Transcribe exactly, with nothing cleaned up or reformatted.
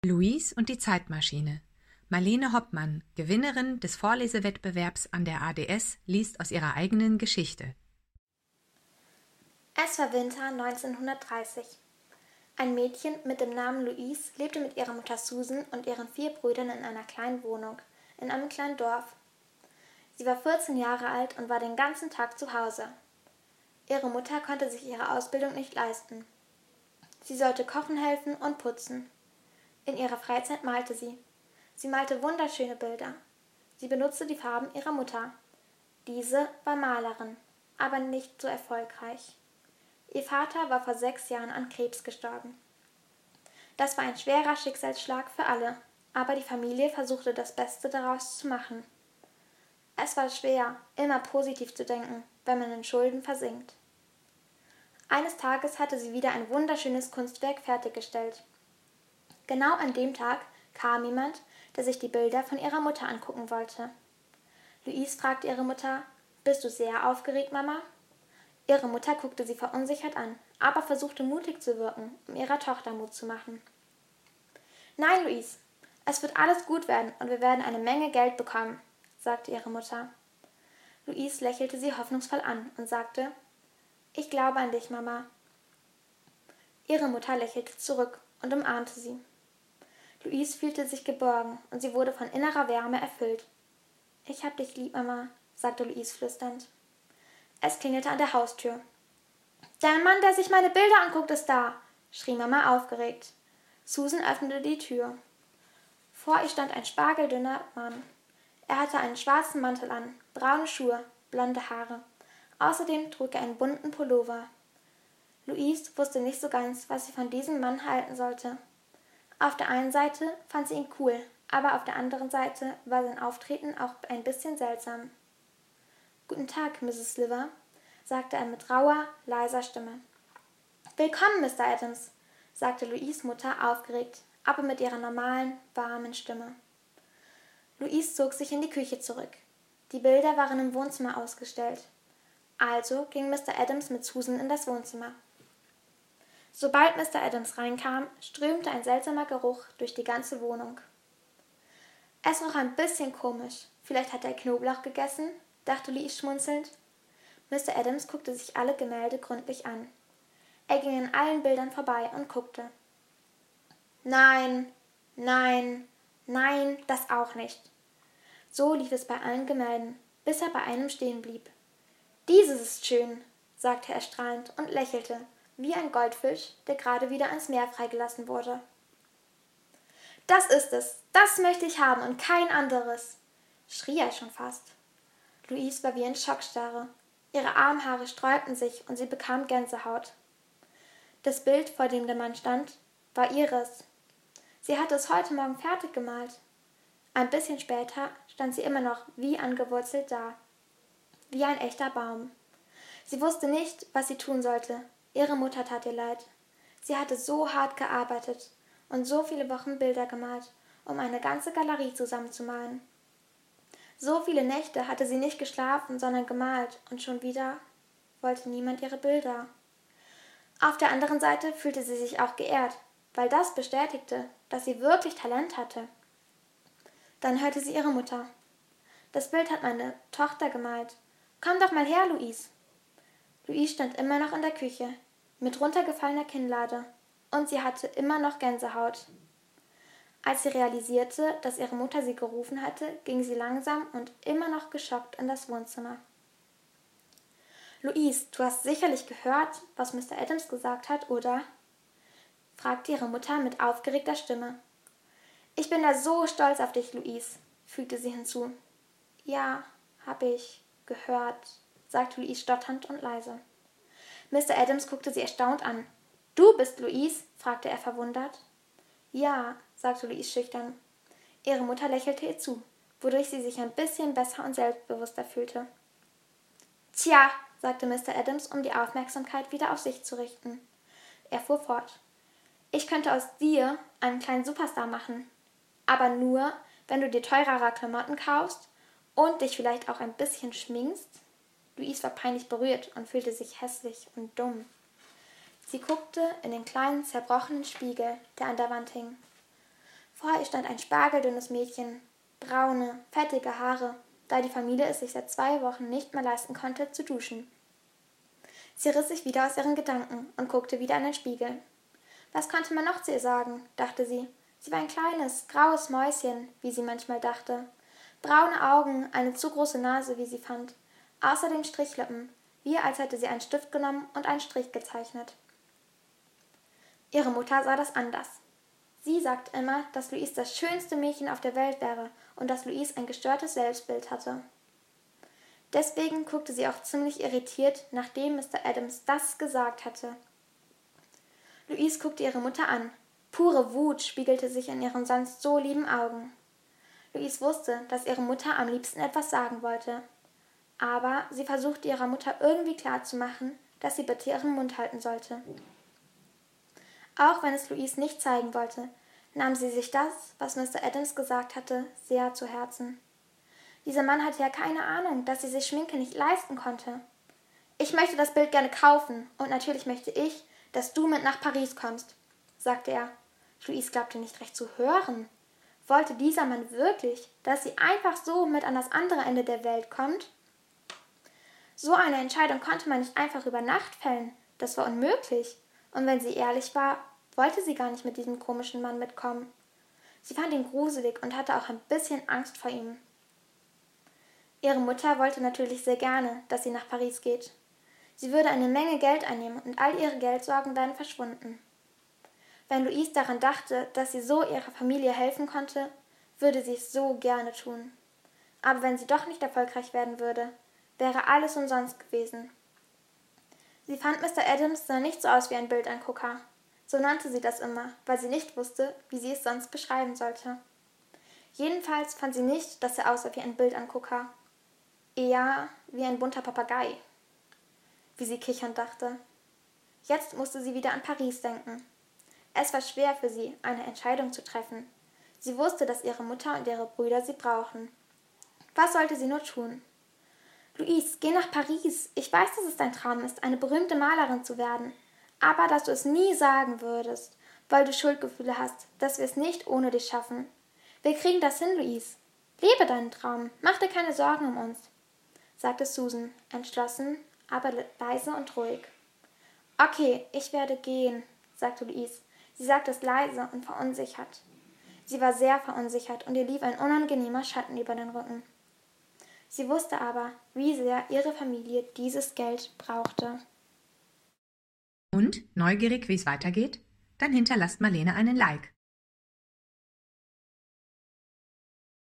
Luis und die Zeitmaschine. Marlene Hoppmann, Gewinnerin des Vorlesewettbewerbs an der A D S, liest aus ihrer eigenen Geschichte. Es war Winter neunzehnhundertdreißig. Ein Mädchen mit dem Namen Louise lebte mit ihrer Mutter Susan und ihren vier Brüdern in einer kleinen Wohnung, in einem kleinen Dorf. Sie war vierzehn Jahre alt und war den ganzen Tag zu Hause. Ihre Mutter konnte sich ihre Ausbildung nicht leisten. Sie sollte kochen helfen und putzen. In ihrer Freizeit malte sie. Sie malte wunderschöne Bilder. Sie benutzte die Farben ihrer Mutter. Diese war Malerin, aber nicht so erfolgreich. Ihr Vater war vor sechs Jahren an Krebs gestorben. Das war ein schwerer Schicksalsschlag für alle, aber die Familie versuchte das Beste daraus zu machen. Es war schwer, immer positiv zu denken, wenn man in Schulden versinkt. Eines Tages hatte sie wieder ein wunderschönes Kunstwerk fertiggestellt. Genau an dem Tag kam jemand, der sich die Bilder von ihrer Mutter angucken wollte. Louise fragte ihre Mutter: »Bist du sehr aufgeregt, Mama?« Ihre Mutter guckte sie verunsichert an, aber versuchte mutig zu wirken, um ihrer Tochter Mut zu machen. »Nein, Louise, es wird alles gut werden und wir werden eine Menge Geld bekommen«, sagte ihre Mutter. Louise lächelte sie hoffnungsvoll an und sagte: »Ich glaube an dich, Mama.« Ihre Mutter lächelte zurück und umarmte sie. Louise fühlte sich geborgen und sie wurde von innerer Wärme erfüllt. »Ich hab dich lieb, Mama«, sagte Louise flüsternd. Es klingelte an der Haustür. »Der Mann, der sich meine Bilder anguckt, ist da«, schrie Mama aufgeregt. Susan öffnete die Tür. Vor ihr stand ein spargeldünner Mann. Er hatte einen schwarzen Mantel an, braune Schuhe, blonde Haare. Außerdem trug er einen bunten Pullover. Louise wusste nicht so ganz, was sie von diesem Mann halten sollte. Auf der einen Seite fand sie ihn cool, aber auf der anderen Seite war sein Auftreten auch ein bisschen seltsam. »Guten Tag, Misses Sliver«, sagte er mit rauer, leiser Stimme. »Willkommen, Mister Adams«, sagte Louise' Mutter aufgeregt, aber mit ihrer normalen, warmen Stimme. Louise zog sich in die Küche zurück. Die Bilder waren im Wohnzimmer ausgestellt. Also ging Mister Adams mit Susan in das Wohnzimmer. Sobald Mister Adams reinkam, strömte ein seltsamer Geruch durch die ganze Wohnung. Es roch ein bisschen komisch. Vielleicht hat er Knoblauch gegessen, dachte Louise schmunzelnd. Mister Adams guckte sich alle Gemälde gründlich an. Er ging an allen Bildern vorbei und guckte. Nein, nein, nein, das auch nicht. So lief es bei allen Gemälden, bis er bei einem stehen blieb. »Dieses ist schön«, sagte er strahlend und lächelte, wie ein Goldfisch, der gerade wieder ans Meer freigelassen wurde. »Das ist es, das möchte ich haben und kein anderes«, schrie er schon fast. Louise war wie in Schockstarre. Ihre Armhaare sträubten sich und sie bekam Gänsehaut. Das Bild, vor dem der Mann stand, war ihres. Sie hatte es heute Morgen fertig gemalt. Ein bisschen später stand sie immer noch wie angewurzelt da, wie ein echter Baum. Sie wusste nicht, was sie tun sollte. Ihre Mutter tat ihr leid. Sie hatte so hart gearbeitet und so viele Wochen Bilder gemalt, um eine ganze Galerie zusammenzumalen. So viele Nächte hatte sie nicht geschlafen, sondern gemalt, und schon wieder wollte niemand ihre Bilder. Auf der anderen Seite fühlte sie sich auch geehrt, weil das bestätigte, dass sie wirklich Talent hatte. Dann hörte sie ihre Mutter. »Das Bild hat meine Tochter gemalt. Komm doch mal her, Louise.« Louise stand immer noch in der Küche, mit runtergefallener Kinnlade, und sie hatte immer noch Gänsehaut. Als sie realisierte, dass ihre Mutter sie gerufen hatte, ging sie langsam und immer noch geschockt in das Wohnzimmer. »Louise, du hast sicherlich gehört, was Mister Adams gesagt hat, oder?«, fragte ihre Mutter mit aufgeregter Stimme. »Ich bin da so stolz auf dich, Louise«, fügte sie hinzu. »Ja, hab ich gehört«, sagte Louise stotternd und leise. Mister Adams guckte sie erstaunt an. »Du bist Louise?«, fragte er verwundert. »Ja«, sagte Louise schüchtern. Ihre Mutter lächelte ihr zu, wodurch sie sich ein bisschen besser und selbstbewusster fühlte. »Tja«, sagte Mister Adams, um die Aufmerksamkeit wieder auf sich zu richten. Er fuhr fort. »Ich könnte aus dir einen kleinen Superstar machen. Aber nur, wenn du dir teurere Klamotten kaufst und dich vielleicht auch ein bisschen schminkst.« Louise war peinlich berührt und fühlte sich hässlich und dumm. Sie guckte in den kleinen, zerbrochenen Spiegel, der an der Wand hing. Vor ihr stand ein spargeldünnes Mädchen, braune, fettige Haare, da die Familie es sich seit zwei Wochen nicht mehr leisten konnte, zu duschen. Sie riss sich wieder aus ihren Gedanken und guckte wieder in den Spiegel. Was konnte man noch zu ihr sagen, dachte sie. Sie war ein kleines, graues Mäuschen, wie sie manchmal dachte. Braune Augen, eine zu große Nase, wie sie fand. Außerdem Strichlippen, wie als hätte sie einen Stift genommen und einen Strich gezeichnet. Ihre Mutter sah das anders. Sie sagte immer, dass Louise das schönste Mädchen auf der Welt wäre und dass Louise ein gestörtes Selbstbild hatte. Deswegen guckte sie auch ziemlich irritiert, nachdem Mister Adams das gesagt hatte. Louise guckte ihre Mutter an. Pure Wut spiegelte sich in ihren sonst so lieben Augen. Louise wusste, dass ihre Mutter am liebsten etwas sagen wollte. Aber sie versuchte ihrer Mutter irgendwie klarzumachen, dass sie bitte ihren Mund halten sollte. Auch wenn es Louise nicht zeigen wollte, nahm sie sich das, was Mister Adams gesagt hatte, sehr zu Herzen. Dieser Mann hatte ja keine Ahnung, dass sie sich Schminke nicht leisten konnte. »Ich möchte das Bild gerne kaufen und natürlich möchte ich, dass du mit nach Paris kommst«, sagte er. Louise glaubte nicht recht zu hören. Wollte dieser Mann wirklich, dass sie einfach so mit an das andere Ende der Welt kommt? So eine Entscheidung konnte man nicht einfach über Nacht fällen. Das war unmöglich. Und wenn sie ehrlich war, wollte sie gar nicht mit diesem komischen Mann mitkommen. Sie fand ihn gruselig und hatte auch ein bisschen Angst vor ihm. Ihre Mutter wollte natürlich sehr gerne, dass sie nach Paris geht. Sie würde eine Menge Geld einnehmen und all ihre Geldsorgen wären verschwunden. Wenn Louise daran dachte, dass sie so ihrer Familie helfen konnte, würde sie es so gerne tun. Aber wenn sie doch nicht erfolgreich werden würde, wäre alles umsonst gewesen. Sie fand Mister Adams sah nicht so aus wie ein Bildangucker. So nannte sie das immer, weil sie nicht wusste, wie sie es sonst beschreiben sollte. Jedenfalls fand sie nicht, dass er aussah wie ein Bildangucker. Eher wie ein bunter Papagei, wie sie kichernd dachte. Jetzt musste sie wieder an Paris denken. Es war schwer für sie, eine Entscheidung zu treffen. Sie wusste, dass ihre Mutter und ihre Brüder sie brauchen. Was sollte sie nur tun? »Louise, geh nach Paris. Ich weiß, dass es dein Traum ist, eine berühmte Malerin zu werden. Aber dass du es nie sagen würdest, weil du Schuldgefühle hast, dass wir es nicht ohne dich schaffen. Wir kriegen das hin, Louise. Lebe deinen Traum. Mach dir keine Sorgen um uns«, sagte Susan, entschlossen, aber leise und ruhig. »Okay, ich werde gehen«, sagte Louise. Sie sagte es leise und verunsichert. Sie war sehr verunsichert und ihr lief ein unangenehmer Schatten über den Rücken. Sie wusste aber, wie sehr ihre Familie dieses Geld brauchte. Und, neugierig, wie es weitergeht? Dann hinterlasst Marlene einen Like.